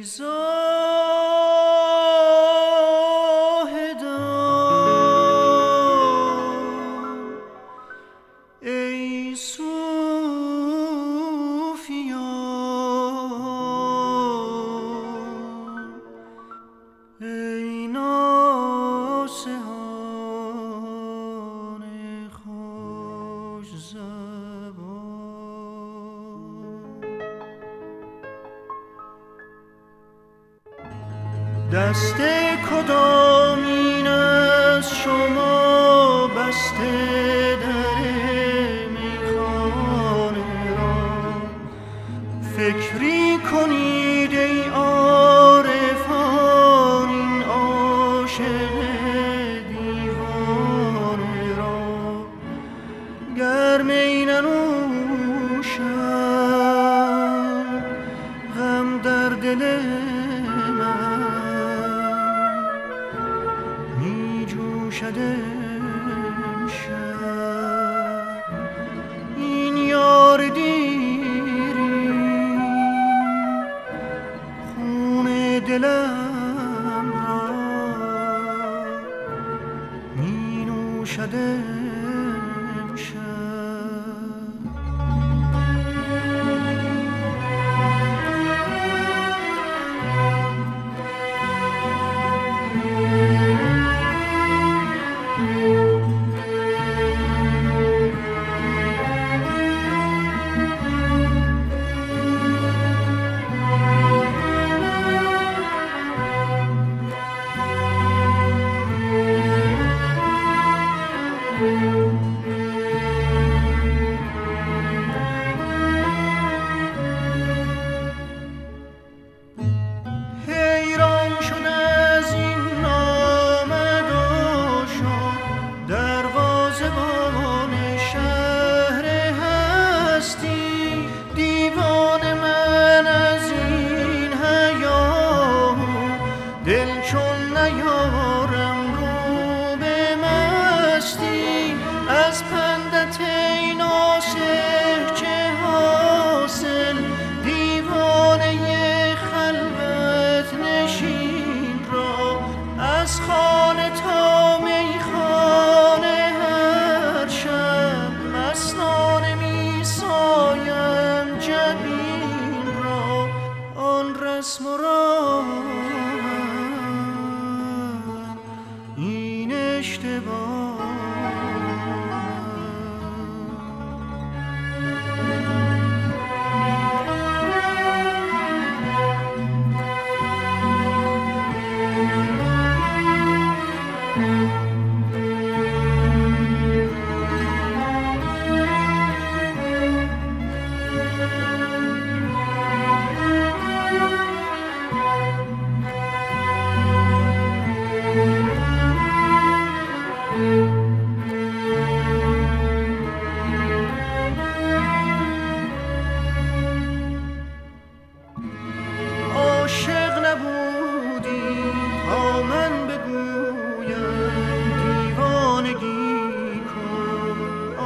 زاهدان ای صوفیان ای ناصحان خوش زبان دست کدامین از شما بسته در میخانه را فکری کنید ای عارفان این عاشق دیوانه را گر می ننوشم غم در دل این یار دیری خون دلم را می نوشد امشب دل چون نیارم رو به مستی از پندت ای ناصح چه حاصل دیوانه خلوت نشین را از خانه تا میخانه هر شب مستانه میسایم جبین را آن رسم و این اشتباه عاشق نبودی تا من بگویم دیوانگی کن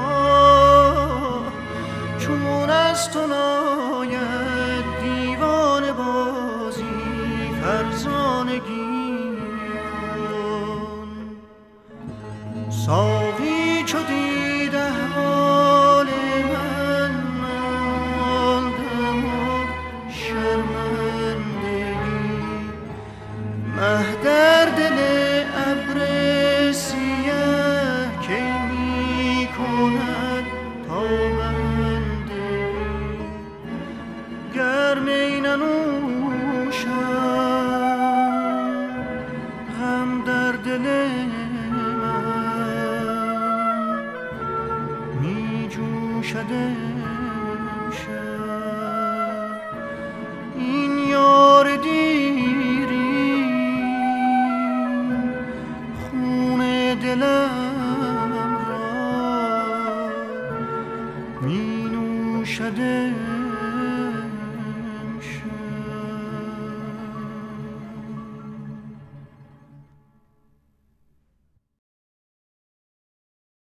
چون از تو ناید دیوانه بازی فرزانگی کن ساقی چو دید احوال من ماندم و شرمندگی مه در دل ابر سیه کی می کند تابنده گر می ننوشم غم در دل من می جوشد امشب این یار دیری خون دلم را می نوشد